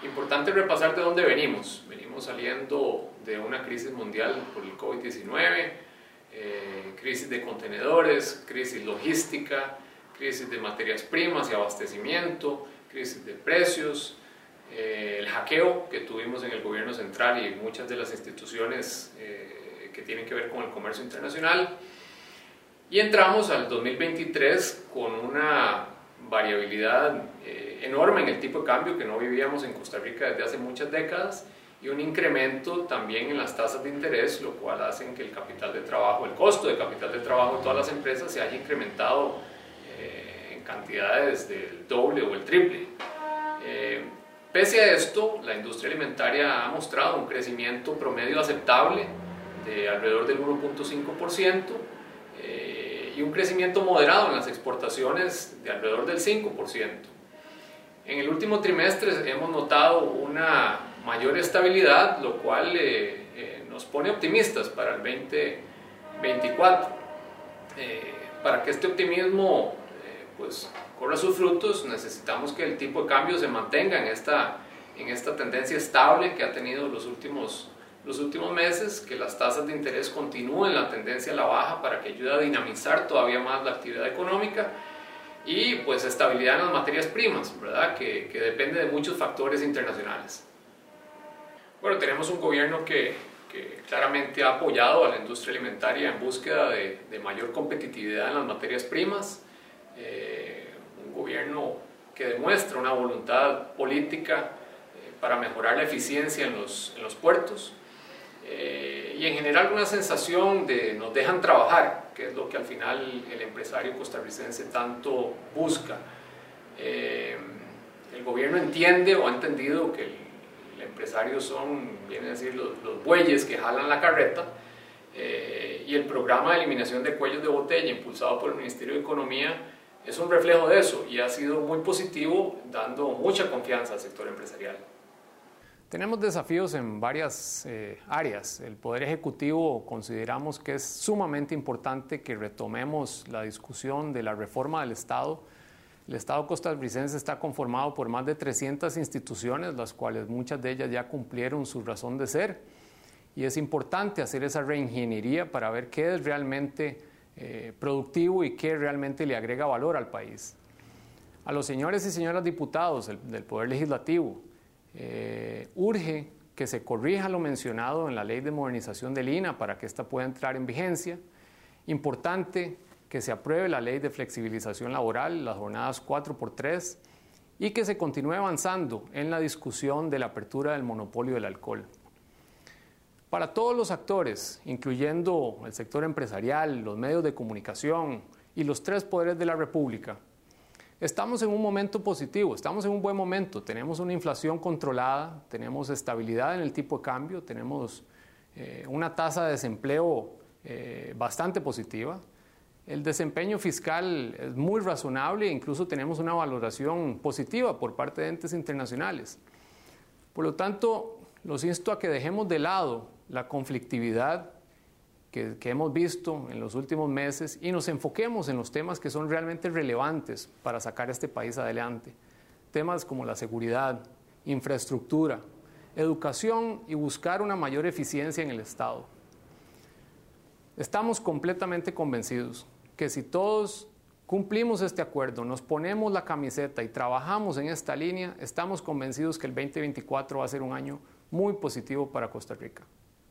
Importante repasar de dónde venimos. Venimos saliendo de una crisis mundial por el COVID-19, crisis de contenedores, crisis logística, crisis de materias primas y abastecimiento, crisis de precios, el hackeo que tuvimos en el gobierno central y muchas de las instituciones que tienen que ver con el comercio internacional. Y entramos al 2023 con una variabilidad enorme en el tipo de cambio que no vivíamos en Costa Rica desde hace muchas décadas y un incremento también en las tasas de interés, lo cual hace que el capital de trabajo, el costo de capital de trabajo de todas las empresas se haya incrementado en cantidades del doble o el triple. Pese a esto, la industria alimentaria ha mostrado un crecimiento promedio aceptable de alrededor del 1.5%, y un crecimiento moderado en las exportaciones de alrededor del 5%. En el último trimestre hemos notado una mayor estabilidad, lo cual nos pone optimistas para el 2024. Para que este optimismo pues, corra sus frutos, necesitamos que el tipo de cambio se mantenga en esta tendencia estable que ha tenido los últimos meses, que las tasas de interés continúen la tendencia a la baja para que ayude a dinamizar todavía más la actividad económica y pues estabilidad en las materias primas, ¿verdad? Que depende de muchos factores internacionales. Bueno, tenemos un gobierno que claramente ha apoyado a la industria alimentaria en búsqueda de mayor competitividad en las materias primas, un gobierno que demuestra una voluntad política para mejorar la eficiencia en los puertos, y en general una sensación de nos dejan trabajar, que es lo que al final el empresario costarricense tanto busca. El gobierno entiende o ha entendido que el empresario vienen a decir, los bueyes que jalan la carreta, y el programa de eliminación de cuellos de botella impulsado por el Ministerio de Economía es un reflejo de eso y ha sido muy positivo, dando mucha confianza al sector empresarial. Tenemos desafíos en varias áreas. El Poder Ejecutivo consideramos que es sumamente importante que retomemos la discusión de la reforma del Estado. El Estado costarricense está conformado por más de 300 instituciones, las cuales muchas de ellas ya cumplieron su razón de ser. Y es importante hacer esa reingeniería para ver qué es realmente productivo y qué realmente le agrega valor al país. A los señores y señoras diputados del Poder Legislativo, urge que se corrija lo mencionado en la Ley de Modernización del INAH para que ésta pueda entrar en vigencia. Importante que se apruebe la Ley de Flexibilización Laboral, las jornadas 4x3, y que se continúe avanzando en la discusión de la apertura del monopolio del alcohol. Para todos los actores, incluyendo el sector empresarial, los medios de comunicación y los tres poderes de la República, estamos en un momento positivo, estamos en un buen momento. Tenemos una inflación controlada, tenemos estabilidad en el tipo de cambio, tenemos una tasa de desempleo bastante positiva. El desempeño fiscal es muy razonable e incluso tenemos una valoración positiva por parte de entes internacionales. Por lo tanto, los insto a que dejemos de lado la conflictividad que hemos visto en los últimos meses y nos enfoquemos en los temas que son realmente relevantes para sacar este país adelante. Temas como la seguridad, infraestructura, educación y buscar una mayor eficiencia en el Estado. Estamos completamente convencidos que si todos cumplimos este acuerdo, nos ponemos la camiseta y trabajamos en esta línea, estamos convencidos que el 2024 va a ser un año muy positivo para Costa Rica.